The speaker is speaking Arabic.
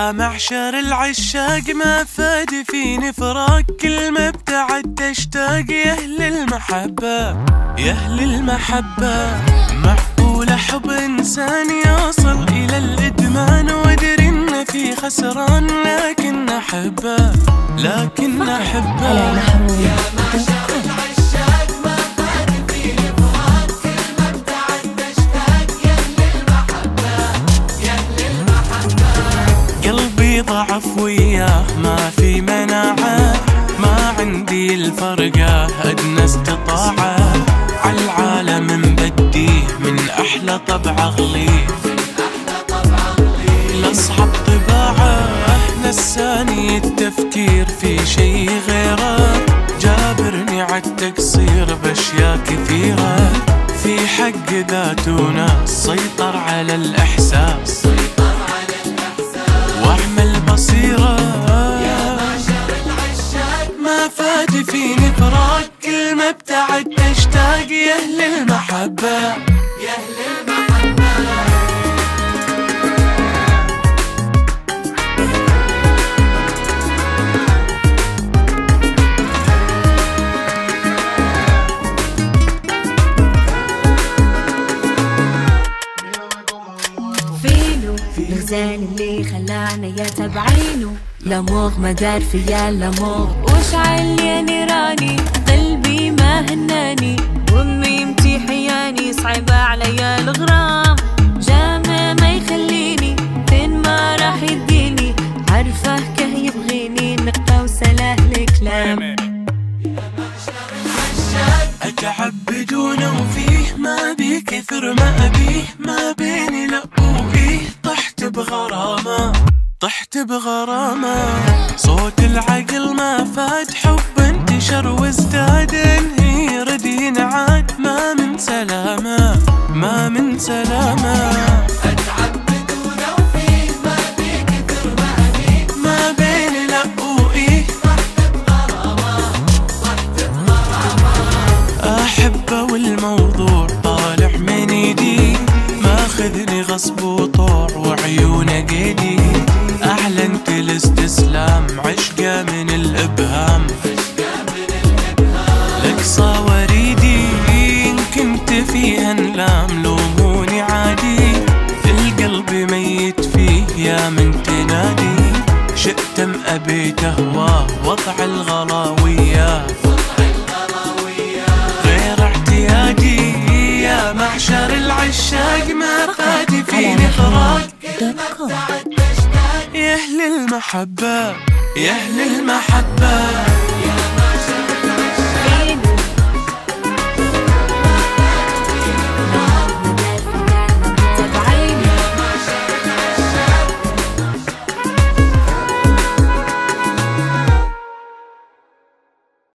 يا معشر العشاق ما فاد فيني فراق، كل ما ابتعدت اشتاق يا اهل المحبة يا اهل المحبة. معقول حب انسان يوصل الى الادمان وادري ان في خسران، لكن احبه لكن احبه. يا معشر العشاق ما فاد فيني فراق، كل ما ابتعدت اشتاق يا اهل المحبة يا اهل المحبة. قلبي ضعف وياه ما في مناعة، ما عندي الفرقة أدنى استطاعة، عالعالم مبديه من أحلى طبع أغليه، لأصحاب طباعه نساني التفكير في شي غيره، جابرني عالتقصير بأشياء كثيرة، في حق ذاته ناس سيطر على الإحساس واعمل بصيرة. يا معشر العشاق ما فاد فيني فراق، كل ما ابتعدت اشتاق يا اهل المحبة يا اهل المحبة. فينو الغزال اللي خلانا يتبعينه، لاموغ ما دار فيا لاموغ، وشعل يا نيراني قلبي ما هناني، وامي امتحياني صعبة عليا الغرام، جامع ما يخليني فين ما راح يديني، عارفه كه يبغيني نقى وسلاه الكلام. اتعب بدونه وفيه ما بي كثر ما ابيه، ما بيني لا وإيه طحت بغرامه طحت بغرامه. صوت العقل ما فاد، حب انتشر وازداد، انهي ردي نعاد ما من سلامه ما من سلامه. اتعب بدونه وفيه ما بي كثر ما ابيه، ما بيني لا وإيه طحت بغرامة أحبه والموضوع طالع من ايدي، ماخذني غصب وطوع وعيونه قيدي، أعلنت الاستسلام عشقه من الإبهام، لقصى وريدي إن كنت فيها نلام لوموني عادي، القلب ميت فيه يا من تنادي، شئت ام أبيت أهواه وضع الغلاوية غير اعتيادي. يا معشر العشاق ما فاد فيني فراق، يا أهل المحبة يا أهل المحبة.